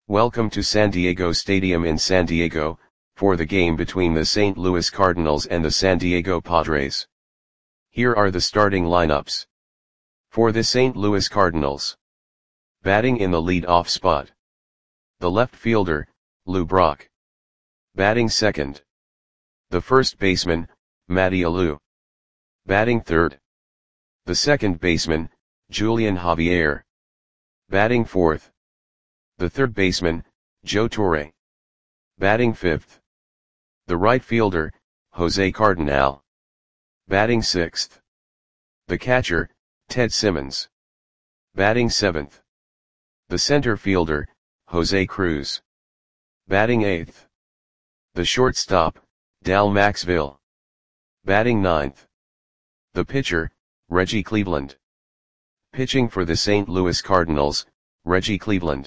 Welcome to San Diego Stadium in San Diego, for the game between the St. Louis Cardinals and the San Diego Padres. Here are the starting lineups. For the St. Louis Cardinals. Batting in the lead-off spot. The left fielder, Lou Brock. Batting second. The first baseman, Matty Alou. Batting third. The second baseman, Julian Javier. Batting fourth. The third baseman, Joe Torre. Batting fifth. The right fielder, Jose Cardenal. Batting sixth. The catcher, Ted Simmons. Batting seventh. The center fielder, Jose Cruz. Batting eighth. The shortstop, Dal Maxville. Batting ninth. The pitcher, Reggie Cleveland. Pitching for the St. Louis Cardinals, Reggie Cleveland.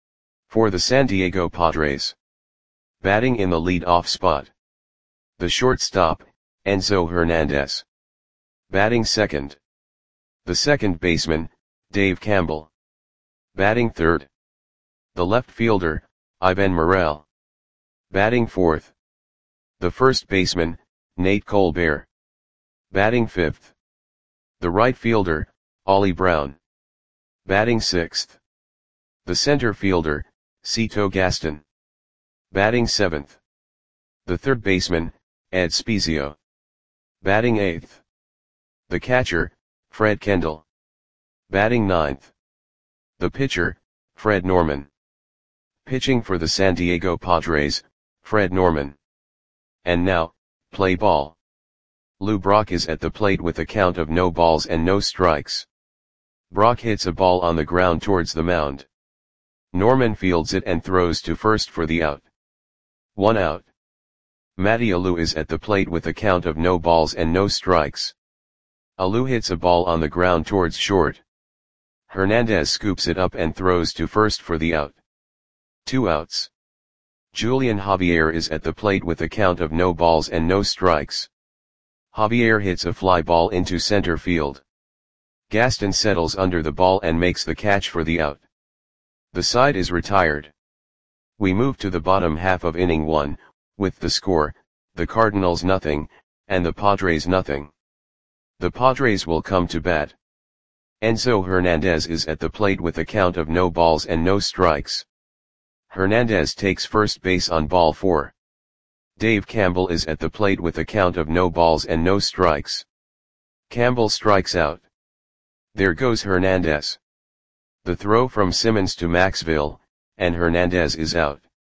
For the San Diego Padres. Batting in the lead-off spot. The shortstop, Enzo Hernandez. Batting second. The second baseman, Dave Campbell. Batting third. The left fielder, Ivan Morel. Batting fourth. The first baseman, Nate Colbert. Batting fifth. The right fielder, Ollie Brown. Batting sixth. The center fielder, Cito Gaston. Batting seventh. The third baseman, Ed Spezio. Batting eighth. The catcher, Fred Kendall. Batting ninth. The pitcher, Fred Norman. Pitching for the San Diego Padres, Fred Norman. And now, play ball. Lou Brock is at the plate with a count of no balls and no strikes. Brock hits a ball on the ground towards the mound. Norman fields it and throws to first for the out. 1 out. Matty Alou is at the plate with a count of no balls and no strikes. Alou hits a ball on the ground towards short. Hernandez scoops it up and throws to first for the out. 2 outs. Julian Javier is at the plate with a count of no balls and no strikes. Javier hits a fly ball into center field. Gaston settles under the ball and makes the catch for the out. The side is retired. We move to the bottom half of inning 1, with the score, the Cardinals nothing, and the Padres nothing. The Padres will come to bat. Enzo Hernandez is at the plate with a count of no balls and no strikes. Hernandez takes first base on ball 4. Dave Campbell is at the plate with a count of no balls and no strikes. Campbell strikes out. There goes Hernandez. The throw from Simmons to Maxville, and Hernandez is out.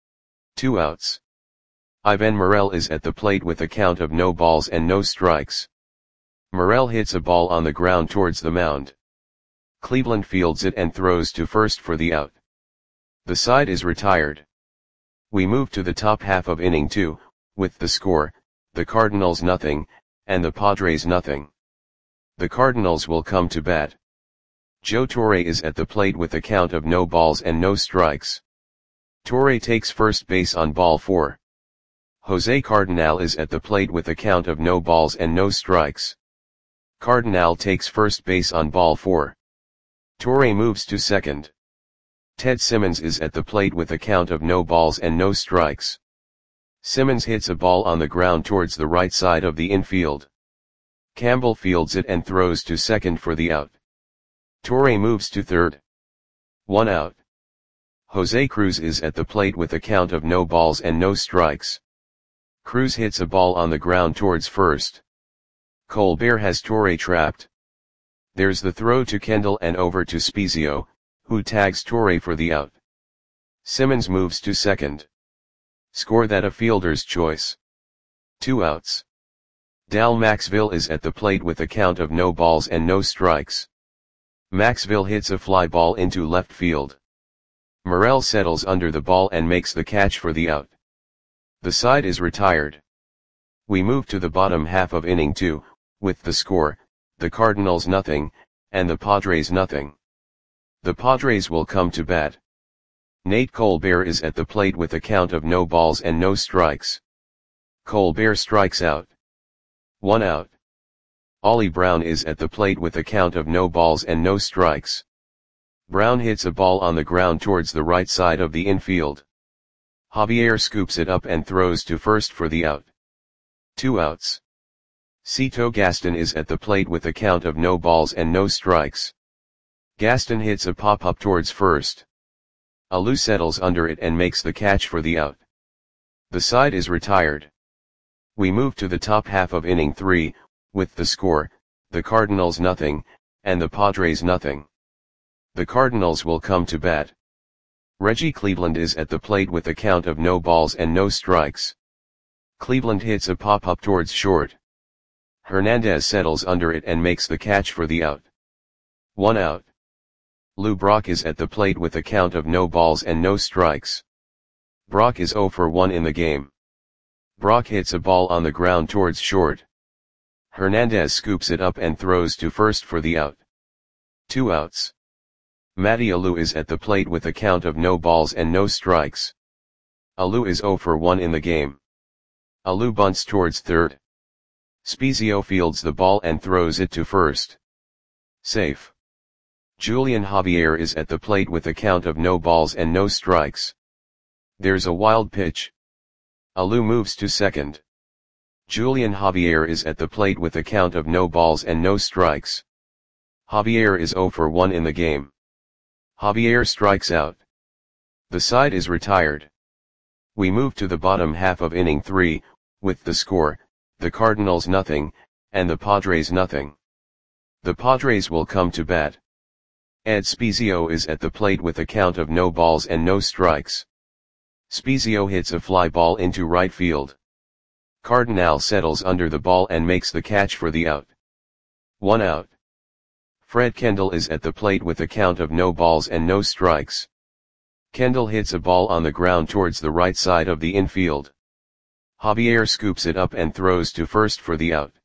2 outs. Ivan Morel is at the plate with a count of no balls and no strikes. Morel hits a ball on the ground towards the mound. Cleveland fields it and throws to first for the out. The side is retired. We move to the top half of inning 2, with the score, the Cardinals nothing, and the Padres nothing. The Cardinals will come to bat. Joe Torre is at the plate with a count of no balls and no strikes. Torre takes first base on ball 4. Jose Cardenal is at the plate with a count of no balls and no strikes. Cardenal takes first base on ball 4. Torre moves to second. Ted Simmons is at the plate with a count of no balls and no strikes. Simmons hits a ball on the ground towards the right side of the infield. Campbell fields it and throws to second for the out. Torre moves to third. 1 out. Jose Cruz is at the plate with a count of no balls and no strikes. Cruz hits a ball on the ground towards first. Colbert has Torre trapped. There's the throw to Kendall and over to Spezio, who tags Torre for the out. Simmons moves to second. Score that a fielder's choice. 2 outs. Dal Maxville is at the plate with a count of no balls and no strikes. Maxville hits a fly ball into left field. Morel settles under the ball and makes the catch for the out. The side is retired. We move to the bottom half of inning 2, with the score, the Cardinals nothing, and the Padres nothing. The Padres will come to bat. Nate Colbert is at the plate with a count of no balls and no strikes. Colbert strikes out. 1 out. Ollie Brown is at the plate with a count of no balls and no strikes. Brown hits a ball on the ground towards the right side of the infield. Javier scoops it up and throws to first for the out. 2 outs. Cito Gaston is at the plate with a count of no balls and no strikes. Gaston hits a pop-up towards first. Alou settles under it and makes the catch for the out. The side is retired. We move to the top half of inning 3, with the score, the Cardinals nothing, and the Padres nothing. The Cardinals will come to bat. Reggie Cleveland is at the plate with a count of no balls and no strikes. Cleveland hits a pop-up towards short. Hernandez settles under it and makes the catch for the out. 1 out. Lou Brock is at the plate with a count of no balls and no strikes. Brock is 0 for 1 in the game. Brock hits a ball on the ground towards short. Hernandez scoops it up and throws to first for the out. 2 outs. Matty Alou is at the plate with a count of no balls and no strikes. Alou is 0 for 1 in the game. Alou bunts towards third. Spezio fields the ball and throws it to first. Safe. Julian Javier is at the plate with a count of no balls and no strikes. There's a wild pitch. Alou moves to second. Julian Javier is at the plate with a count of no balls and no strikes. Javier is 0 for 1 in the game. Javier strikes out. The side is retired. We move to the bottom half of inning 3, with the score, the Cardinals nothing, and the Padres nothing. The Padres will come to bat. Ed Spezio is at the plate with a count of no balls and no strikes. Spezio hits a fly ball into right field. Cardinal settles under the ball and makes the catch for the out. 1 out. Fred Kendall is at the plate with a count of no balls and no strikes. Kendall hits a ball on the ground towards the right side of the infield. Javier scoops it up and throws to first for the out.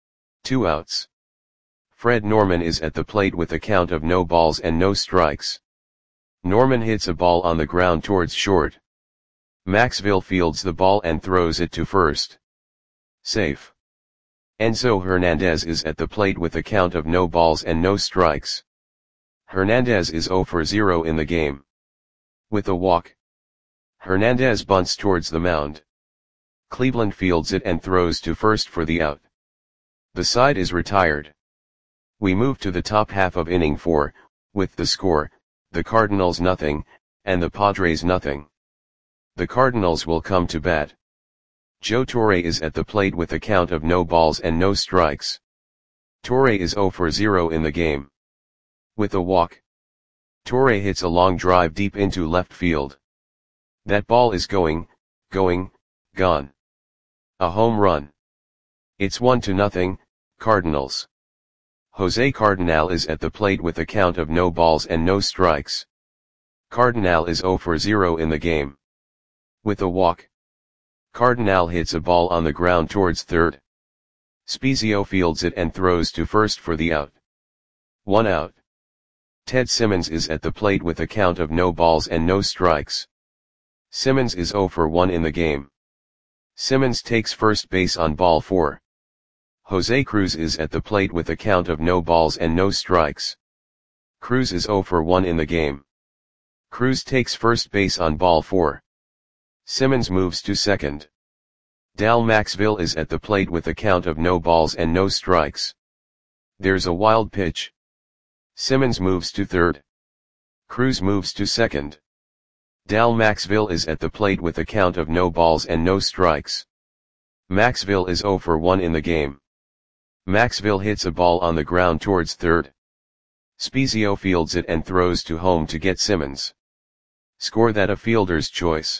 2 outs. Fred Norman is at the plate with a count of no balls and no strikes. Norman hits a ball on the ground towards short. Maxville fields the ball and throws it to first. Safe. Enzo Hernandez is at the plate with a count of no balls and no strikes. Hernandez is 0 for 0 in the game. With a walk. Hernandez bunts towards the mound. Cleveland fields it and throws to first for the out. The side is retired. We move to the top half of inning 4, with the score, the Cardinals nothing, and the Padres nothing. The Cardinals will come to bat. Joe Torre is at the plate with a count of no balls and no strikes. Torre is 0 for 0 in the game. With a walk. Torre hits a long drive deep into left field. That ball is going, gone. A home run. It's 1-0, Cardinals. Jose Cardinal is at the plate with a count of no balls and no strikes. Cardinal is 0 for 0 in the game. With a walk. Cardinal hits a ball on the ground towards third. Spezio fields it and throws to first for the out. 1 out. Ted Simmons is at the plate with a count of no balls and no strikes. Simmons is 0 for 1 in the game. Simmons takes first base on ball 4. Jose Cruz is at the plate with a count of no balls and no strikes. Cruz is 0 for 1 in the game. Cruz takes first base on ball 4. Simmons moves to second. Dal Maxville is at the plate with a count of no balls and no strikes. There's a wild pitch. Simmons moves to third. Cruz moves to second. Dal Maxville is at the plate with a count of no balls and no strikes. Maxville is 0 for 1 in the game. Maxville hits a ball on the ground towards third. Spezio fields it and throws to home to get Simmons. Score that a fielder's choice.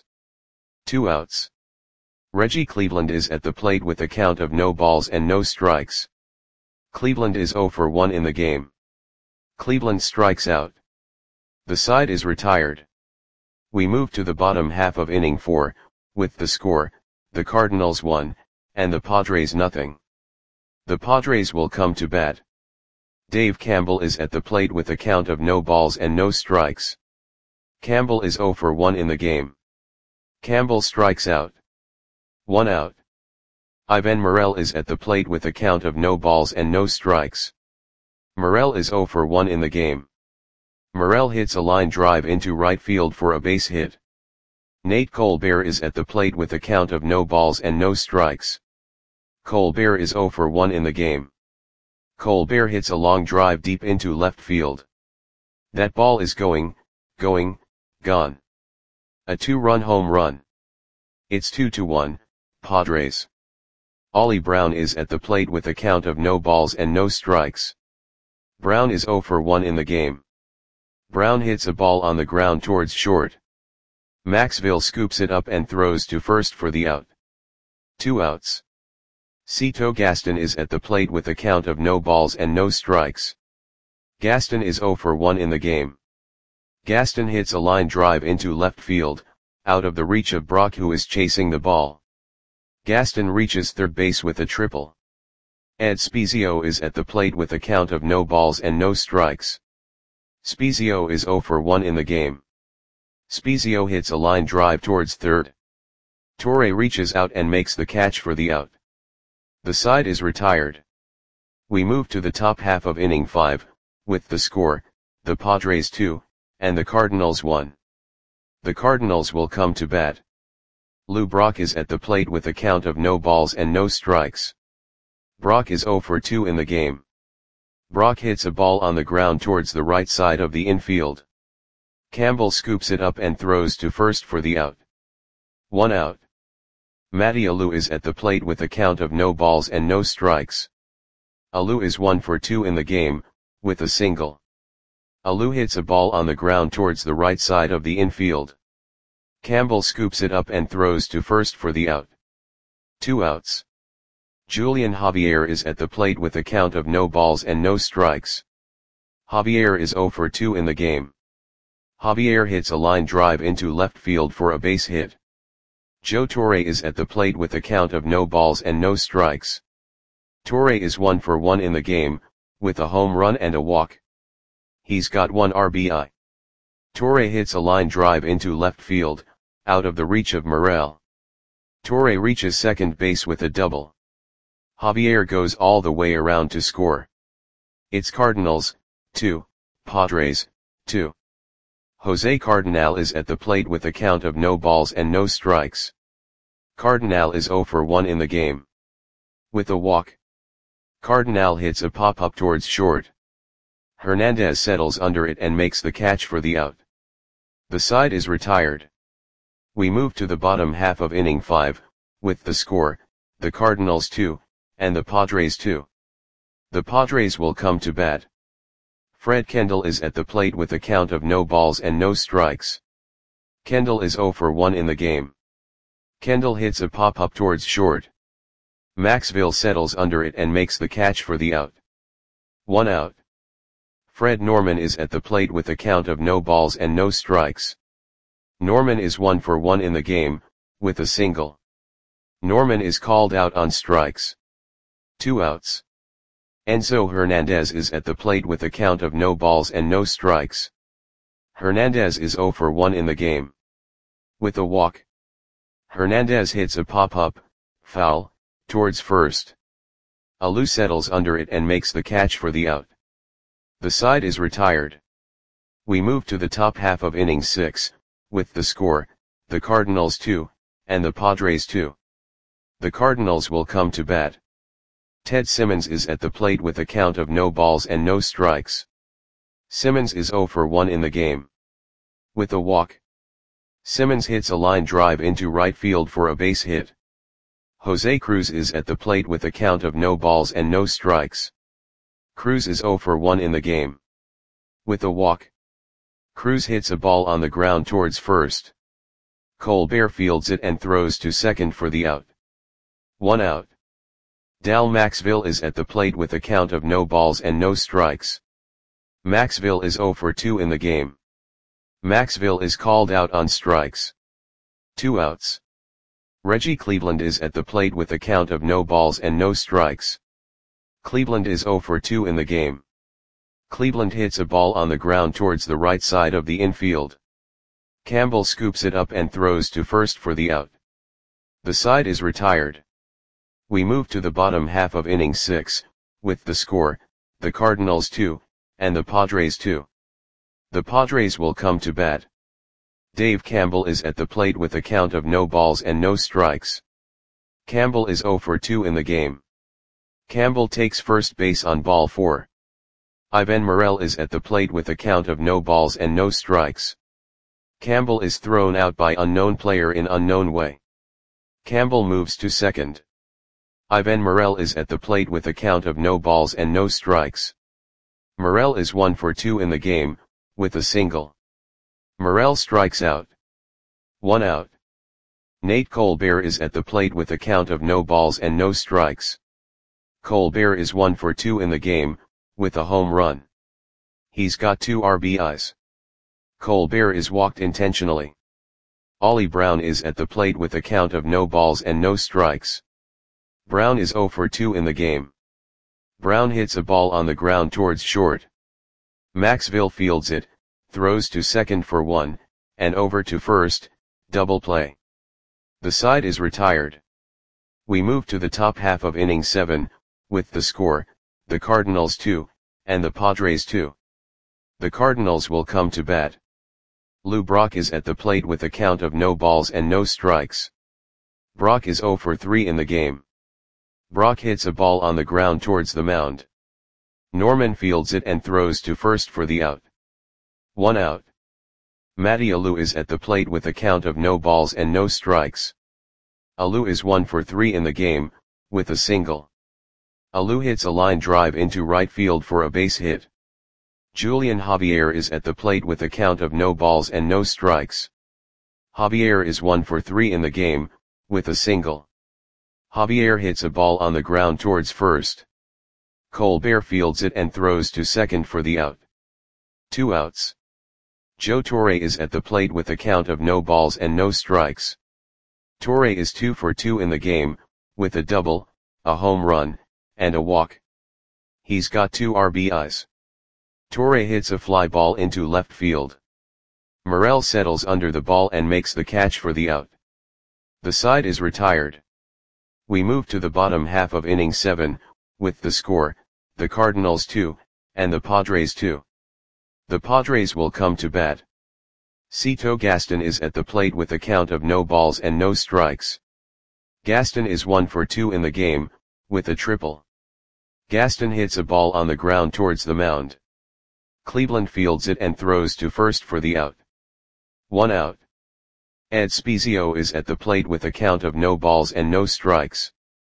2 outs. Reggie Cleveland is at the plate with a count of no balls and no strikes. Cleveland is 0 for 1 in the game. Cleveland strikes out. The side is retired. We move to the bottom half of inning 4, with the score, the Cardinals 1, and the Padres nothing. The Padres will come to bat. Dave Campbell is at the plate with a count of no balls and no strikes. Campbell is 0 for 1 in the game. Campbell strikes out. 1 out. Ivan Morel is at the plate with a count of no balls and no strikes. Morel is 0 for 1 in the game. Morel hits a line drive into right field for a base hit. Nate Colbert is at the plate with a count of no balls and no strikes. Colbert is 0 for 1 in the game. Colbert hits a long drive deep into left field. That ball is gone. A 2-run home run. It's 2-1, Padres. Ollie Brown is at the plate with a count of no balls and no strikes. Brown is 0 for 1 in the game. Brown hits a ball on the ground towards short. Maxville scoops it up and throws to first for the out. 2 outs. Cito Gaston is at the plate with a count of no balls and no strikes. Gaston is 0 for 1 in the game. Gaston hits a line drive into left field, out of the reach of Brock, who is chasing the ball. Gaston reaches third base with a triple. Ed Spezio is at the plate with a count of no balls and no strikes. Spezio is 0 for 1 in the game. Spezio hits a line drive towards third. Torre reaches out and makes the catch for the out. The side is retired. We move to the top half of inning 5, with the score, the Padres 2, and the Cardinals 1. The Cardinals will come to bat. Lou Brock is at the plate with a count of no balls and no strikes. Brock is 0 for 2 in the game. Brock hits a ball on the ground towards the right side of the infield. Campbell scoops it up and throws to first for the out. 1 out. Matty Alou is at the plate with a count of no balls and no strikes. Alou is 1 for 2 in the game, with a single. Alou hits a ball on the ground towards the right side of the infield. Campbell scoops it up and throws to first for the out. 2 outs. Julian Javier is at the plate with a count of no balls and no strikes. Javier is 0 for 2 in the game. Javier hits a line drive into left field for a base hit. Joe Torre is at the plate with a count of no balls and no strikes. Torre is 1 for 1 in the game, with a home run and a walk. He's got 1 RBI. Torre hits a line drive into left field, out of the reach of Morel. Torre reaches second base with a double. Javier goes all the way around to score. It's Cardinals, 2, Padres, 2. Jose Cardinal is at the plate with a count of no balls and no strikes. Cardinal is 0 for 1 in the game. With a walk. Cardinal hits a pop-up towards short. Hernandez settles under it and makes the catch for the out. The side is retired. We move to the bottom half of inning 5, with the score, the Cardinals 2, and the Padres 2. The Padres will come to bat. Fred Kendall is at the plate with a count of no balls and no strikes. Kendall is 0 for 1 in the game. Kendall hits a pop-up towards short. Maxville settles under it and makes the catch for the out. 1 out. Fred Norman is at the plate with a count of no balls and no strikes. Norman is 1 for 1 in the game, with a single. Norman is called out on strikes. 2 outs. Enzo Hernandez is at the plate with a count of no balls and no strikes. Hernandez is 0 for 1 in the game. With a walk. Hernandez hits a pop-up, foul, towards first. Alou settles under it and makes the catch for the out. The side is retired. We move to the top half of inning 6, with the score, the Cardinals 2, and the Padres 2. The Cardinals will come to bat. Ted Simmons is at the plate with a count of no balls and no strikes. Simmons is 0 for 1 in the game. With a walk. Simmons hits a line drive into right field for a base hit. Jose Cruz is at the plate with a count of no balls and no strikes. Cruz is 0 for 1 in the game. With a walk. Cruz hits a ball on the ground towards first. Colbert fields it and throws to second for the out. 1 out. Dal Maxville is at the plate with a count of no balls and no strikes. Maxville is 0 for 2 in the game. Maxville is called out on strikes. 2 outs. Reggie Cleveland is at the plate with a count of no balls and no strikes. Cleveland is 0 for 2 in the game. Cleveland hits a ball on the ground towards the right side of the infield. Campbell scoops it up and throws to first for the out. The side is retired. We move to the bottom half of inning 6, with the score, the Cardinals 2, and the Padres 2. The Padres will come to bat. Dave Campbell is at the plate with a count of no balls and no strikes. Campbell is 0 for 2 in the game. Campbell takes first base on ball 4. Ivan Morel is at the plate with a count of no balls and no strikes. Campbell is thrown out by unknown player in unknown way. Campbell moves to second. Ivan Morel is at the plate with a count of no balls and no strikes. Morel is 1 for 2 in the game, with a single. Morel strikes out. 1 out. Nate Colbert is at the plate with a count of no balls and no strikes. Colbert is 1 for 2 in the game, with a home run. He's got 2 RBIs. Colbert is walked intentionally. Ollie Brown is at the plate with a count of no balls and no strikes. Brown is 0 for 2 in the game. Brown hits a ball on the ground towards short. Maxville fields it, throws to second for 1, and over to first, double play. The side is retired. We move to the top half of inning 7, with the score, the Cardinals 2, and the Padres 2. The Cardinals will come to bat. Lou Brock is at the plate with a count of no balls and no strikes. Brock is 0 for 3 in the game. Brock hits a ball on the ground towards the mound. Norman fields it and throws to first for the out. 1 out. Matty Alou is at the plate with a count of no balls and no strikes. Alou is 1 for 3 in the game, with a single. Alou hits a line drive into right field for a base hit. Julian Javier is at the plate with a count of no balls and no strikes. Javier is 1 for 3 in the game, with a single. Javier hits a ball on the ground towards first. Colbert fields it and throws to second for the out. 2 outs. Joe Torre is at the plate with a count of no balls and no strikes. Torre is 2 for 2 in the game, with a double, a home run, and a walk. He's got 2 RBIs. Torre hits a fly ball into left field. Morel settles under the ball and makes the catch for the out. The side is retired. We move to the bottom half of inning 7, with the score, the Cardinals 2, and the Padres 2. The Padres will come to bat. Cito Gaston is at the plate with a count of no balls and no strikes. Gaston is 1 for 2 in the game, with a triple. Gaston hits a ball on the ground towards the mound. Cleveland fields it and throws to first for the out. 1 out. Ed Spezio is at the plate with a count of no balls and no strikes.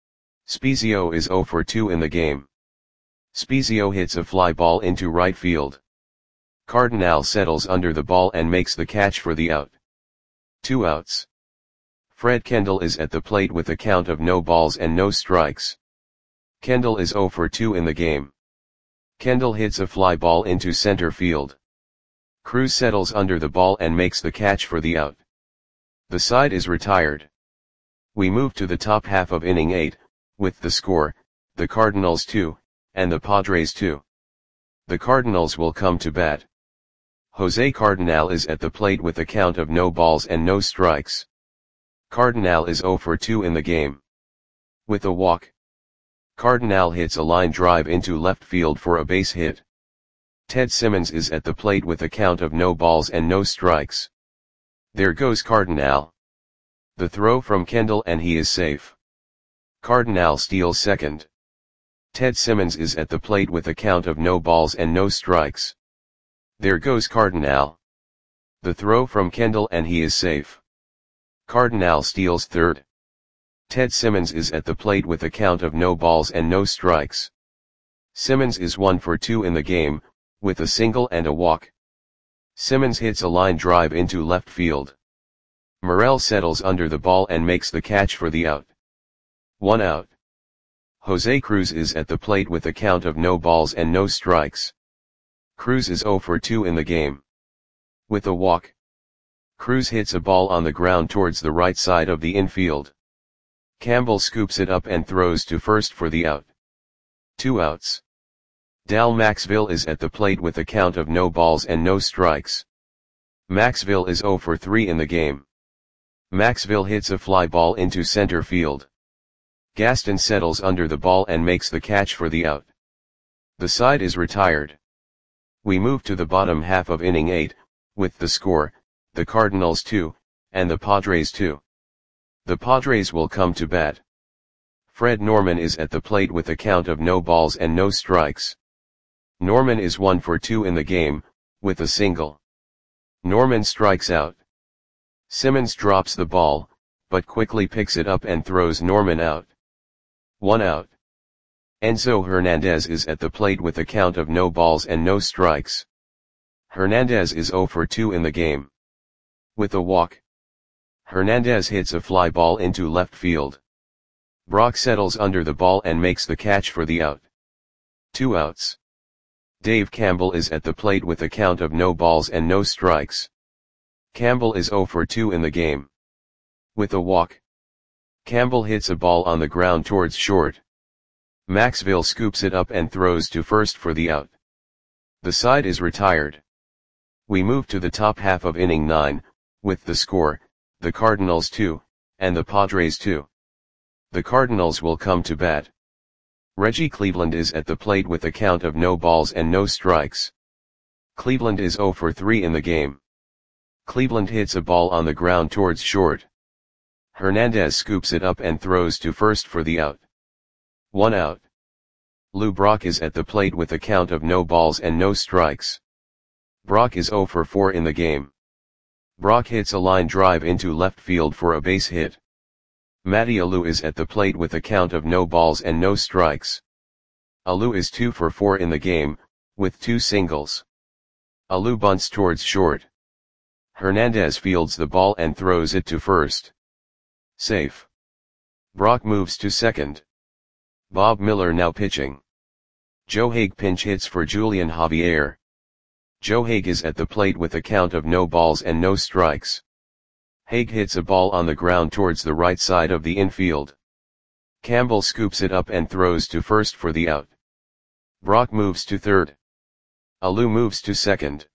Spezio is 0 for 2 in the game. Spezio hits a fly ball into right field. Cardinal settles under the ball and makes the catch for the out. 2 outs. Fred Kendall is at the plate with a count of no balls and no strikes. Kendall is 0 for 2 in the game. Kendall hits a fly ball into center field. Cruz settles under the ball and makes the catch for the out. The side is retired. We move to the top half of inning 8, with the score, the Cardinals 2, and the Padres 2. The Cardinals will come to bat. Jose Cardinal is at the plate with a count of no balls and no strikes. Cardinal is 0 for 2 in the game. With a walk. Cardinal hits a line drive into left field for a base hit. Ted Simmons is at the plate with a count of no balls and no strikes. There goes Cardinal. The throw from Kendall and he is safe. Cardinal steals second. Ted Simmons is at the plate with a count of no balls and no strikes. There goes Cardinal. The throw from Kendall and he is safe. Cardinal steals third. Ted Simmons is at the plate with a count of no balls and no strikes. Simmons is 1 for 2 in the game, with a single and a walk. Simmons hits a line drive into left field. Morel settles under the ball and makes the catch for the out. 1 out. Jose Cruz is at the plate with a count of no balls and no strikes. Cruz is 0 for 2 in the game. With a walk. Cruz hits a ball on the ground towards the right side of the infield. Campbell scoops it up and throws to first for the out. 2 outs. Dal Maxville is at the plate with a count of no balls and no strikes. Maxville is 0 for 3 in the game. Maxville hits a fly ball into center field. Gaston settles under the ball and makes the catch for the out. The side is retired. We move to the bottom half of inning 8, with the score, the Cardinals 2, and the Padres 2. The Padres will come to bat. Fred Norman is at the plate with a count of no balls and no strikes. Norman is 1 for 2 in the game, with a single. Norman strikes out. Simmons drops the ball, but quickly picks it up and throws Norman out. 1 out. Enzo Hernandez is at the plate with a count of no balls and no strikes. Hernandez is 0 for 2 in the game. With a walk. Hernandez hits a fly ball into left field. Brock settles under the ball and makes the catch for the out. 2 outs. Dave Campbell is at the plate with a count of no balls and no strikes. Campbell is 0 for 2 in the game. With a walk. Campbell hits a ball on the ground towards short. Maxville scoops it up and throws to first for the out. The side is retired. We move to the top half of inning 9, with the score, the Cardinals 2, and the Padres 2. The Cardinals will come to bat. Reggie Cleveland is at the plate with a count of no balls and no strikes. Cleveland is 0 for 3 in the game. Cleveland hits a ball on the ground towards short. Hernandez scoops it up and throws to first for the out. 1 out. Lou Brock is at the plate with a count of no balls and no strikes. Brock is 0 for 4 in the game. Brock hits a line drive into left field for a base hit. Matty Alou is at the plate with a count of no balls and no strikes. Alou is 2 for 4 in the game, with 2 singles. Alou bunts towards short. Hernandez fields the ball and throws it to first. Safe. Brock moves to second. Bob Miller now pitching. Joe Hague pinch hits for Julian Javier. Joe Hague is at the plate with a count of no balls and no strikes. Hague hits a ball on the ground towards the right side of the infield. Campbell scoops it up and throws to first for the out. Brock moves to third. Alou moves to second.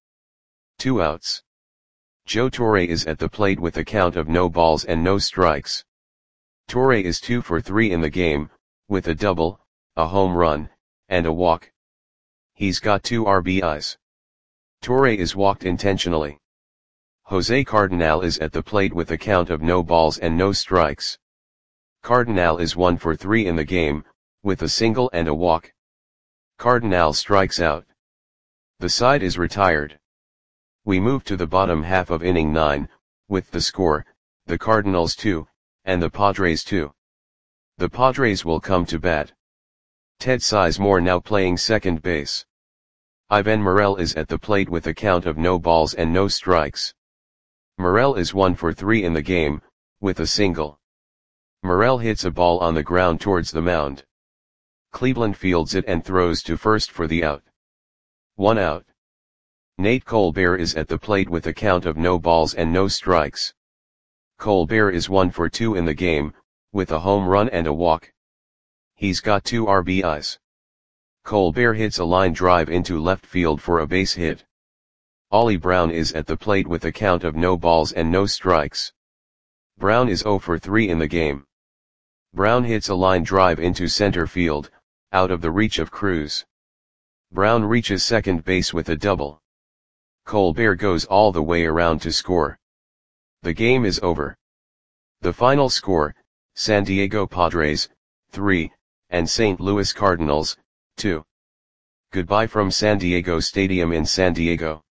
2 outs. Joe Torre is at the plate with a count of no balls and no strikes. Torre is 2 for 3 in the game, with a double, a home run, and a walk. He's got 2 RBIs. Torre is walked intentionally. Jose Cardinal is at the plate with a count of no balls and no strikes. Cardinal is 1 for 3 in the game, with a single and a walk. Cardinal strikes out. The side is retired. We move to the bottom half of inning 9, with the score, the Cardinals 2, and the Padres 2. The Padres will come to bat. Ted Sizemore now playing second base. Ivan Morel is at the plate with a count of no balls and no strikes. Morel is 1 for 3 in the game, with a single. Morel hits a ball on the ground towards the mound. Cleveland fields it and throws to first for the out. 1 out. Nate Colbert is at the plate with a count of no balls and no strikes. Colbert is 1 for 2 in the game, with a home run and a walk. He's got 2 RBIs. Colbert hits a line drive into left field for a base hit. Ollie Brown is at the plate with a count of no balls and no strikes. Brown is 0 for 3 in the game. Brown hits a line drive into center field, out of the reach of Cruz. Brown reaches second base with a double. Colbert goes all the way around to score. The game is over. The final score, San Diego Padres, 3, and St. Louis Cardinals, 2. Goodbye from San Diego Stadium in San Diego.